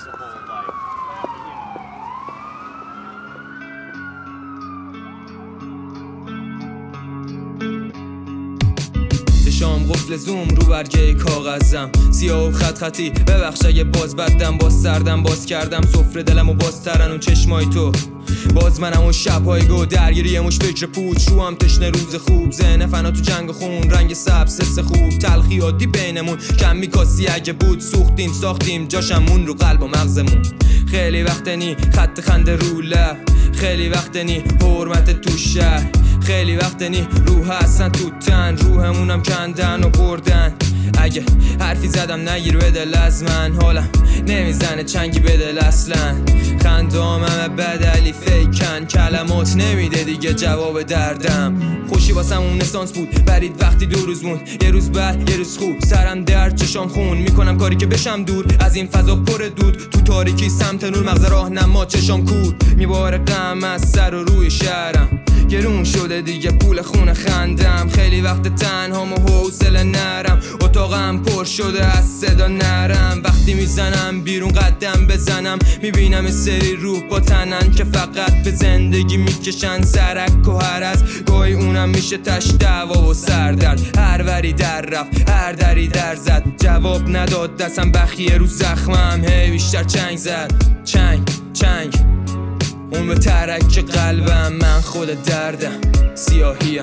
شام قفل زوم رو برگه کاغذم سیاه و خط خطی ببخش اگه باز بدم باز سردم باز کردم سفره دلم و باز ترن اون چشمای تو باز منم اون شبهای گو درگیری مش فکر پوچ رو هم تشنه روز خوب ذهن فنا تو جنگ خون رنگ سبز حس خوب تلخی عادی بینمون کم میکاسی اگه بود سوختیم ساختیم جاشمون رو قلب و مغزمون خیلی وقت نی خط خنده رو لب خیلی وقت نی حرمت تو شهر خیلی وقت نی روح هستن تو تن روحمونم کندن و بردن اگه حرفی زدم نگیر به دل از من حالم نمیزنه چنگی به دل اصلا خندام همه بدلی فیکن کلمات نمیده دیگه جواب دردم خوشی واسم اون اسانس بود برید وقتی 2 روز موند یه روز بعد یه روز خوب سرم درد چشام خون میکنم کاری که بشم دور از این فضا پر دود تو تاریکی سمت نور مغز راهنما چشام کور میباره غم از سر و روی شهرم گرون شده دیگه پول خونه خندم خیلی وقت تنهام و حوصله نرم اتاقم پر شده از صدا نرم وقتی میزنم بیرون قدم بزنم میبینم یه سری روح با تنن که فقط به زندگی میکشن سرک و هرز گاهی اونم میشه تش دعوا و سردرد هر وری در رفت هر دری در زد جواب نداد دستم بخیه رو زخمم هی بیشتر چنگ زد چنگ اون به ترک قلبم من خود دردم سیاهیم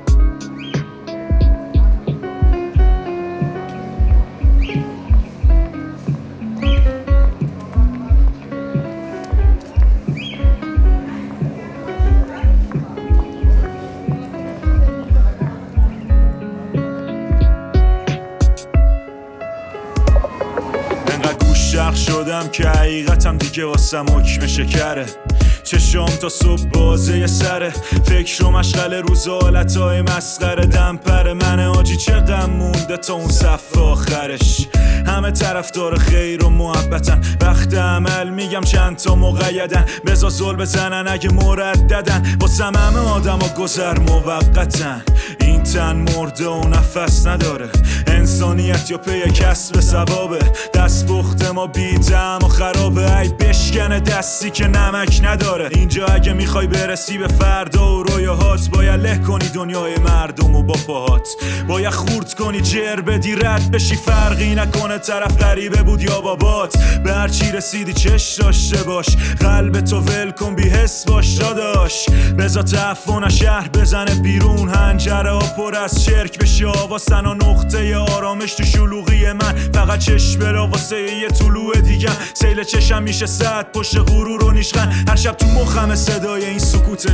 انقدر گوشق شدم که حقیقتم دیگه واسم حکم شکره چشام تا صبح بازه یه سره فکر و مشغله روز حالتهای مسخره دمپر من آجی چقدر مونده تا اون صف آخرش همه طرفدار خیر و محبتن وقت عمل میگم چند تا مقیدن بزا زل بزنن اگه مرددن واسم همه آدم ها گذر موقتن این تن مرده و نفس نداره انسانیت یا پی کسب ثوابه دست پخت ما بیدم و خرابه ای بشکنه دستی که نمک نداره اینجا اگه میخوای برسی به فردا و رویاهات باید له کنی دنیای مردم و با پاهات باید خورد کنی جر بدی رد بشی فرقی نکنه طرف غریبه بود یا بابات به هر چی رسیدی چش داشته باش قلب تو ول کن بی حس باش داداش بزا تعفن شهر بزنه بیرون هنجره ها پر از شرک بشه آواسن و نقطه آرامش تو شلوغی من فقط چشم برا واسه یه طلوع دیگم سیل چشم میشه سد پشت غرور و نیشغن هر شب تو مخم صدای این سکوت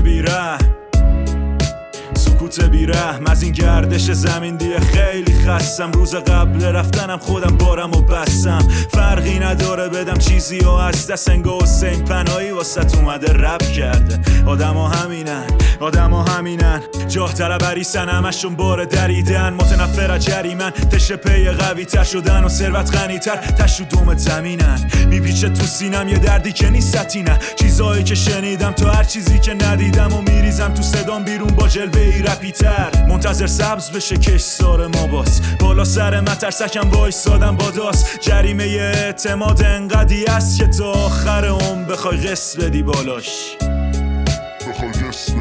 بیرحم از این گردش زمین دیگه خیلی خستم روز قبل رفتنم خودم بارم و بستم فرقی نداره بدم چیزی و از دست انگاه حسین پناهی واسه اومده رپ کرده آدم ها همینن جاه طلب عریسن همشون بار دریدن متنفر از جریمن تشه پی قوی تر شدن و ثروت غنی تر تش رو دوم زمینن میپیچه تو سینم یه دردی که نیستی نه چیزایی که شنیدم تو هر چیزی که ندیدم و میریزم تو صدام بیرون با جلوه ای رپی تر منتظر سبز بشه کشتار ما باز بالا سر مترسکم وایسادم با داست جریمه اعتماد انقدی است که تا آخر بخوای قسط بدی بالاش